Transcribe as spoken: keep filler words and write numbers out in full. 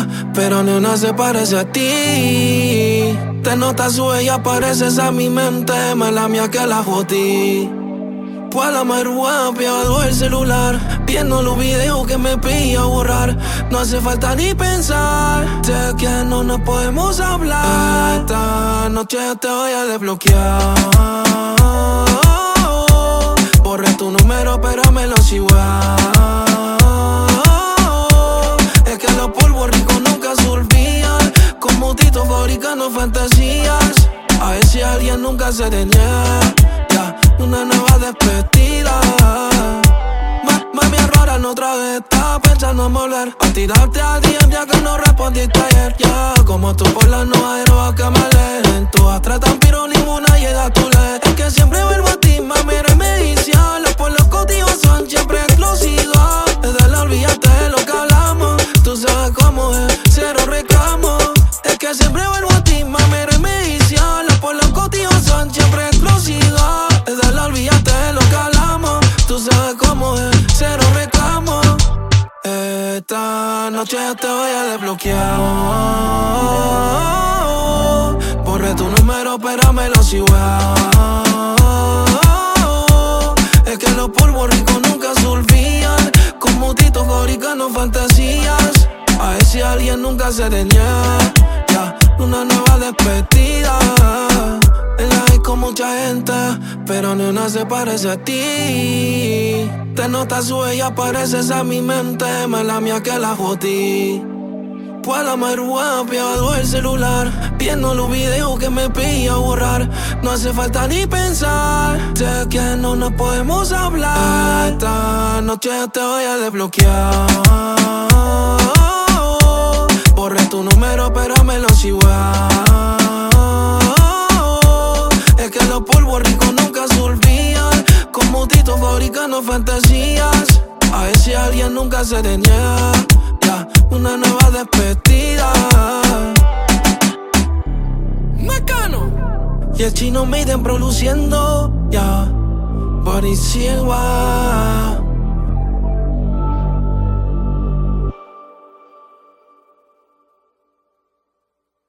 pero ni una se parece a ti. Te notas su ella, pareces a mi mente, más la mía que la jodí. Pues la marihuana pegado el celular, viendo los videos que me pilla borrar. No hace falta ni pensar, sé que no nos podemos hablar. Esta noche te voy a desbloquear. Borré tu número pero me lo sigo. Es que los polvos ricos nunca se olvidan, como Tito fabricando fantasías. A ver si alguien nunca se te niega, ya, una nueva despedida. Ma, mami, errores otra vez, estaba pensando en volver a tirarte al D M ya que no respondiste ayer. Ya, como tú por las noches a que me alejen. Todas tratan pero ninguna llega a tu ley. Es que siempre vuelvo a ti, mami, eres medicial. Los pueblos contigo son siempre explosivos. Desde la olvídate de lo que hablamos. Tú sabes cómo es, cero reclamo. Es que siempre vuelvo a ti, mami, eres medicial. Los pueblos contigo son siempre explosivos. Desde la olvídate de lo que hablamos. Tú sabes cómo es, cero reclamo. Esta noche te voy a desbloquear. Borré tu número pero me lo sigo. Es que los polvos ricos nunca se olvidan, como Tito fabricando fantasías. A ver si alguien nunca se te niega, ya, una nueva despedida. En la hay con mucha gente, pero ni una se parece a ti. Te notas su ella, pareces a mi mente, más la mía que la jodí. Pues la marihuana pegado el celular, viendo los videos que me pilla borrar. No hace falta ni pensar, sé que no nos podemos hablar. Esta noche te voy a desbloquear. Borré tu número pero me lo sigo. Es que los polvos ricos nunca se olvidan, como Tito fabricando fantasías. A ver si alguien nunca se te niega, ya, una nueva despedida. Mecano y el Chino Maiden produciendo, ya, Boris Silva.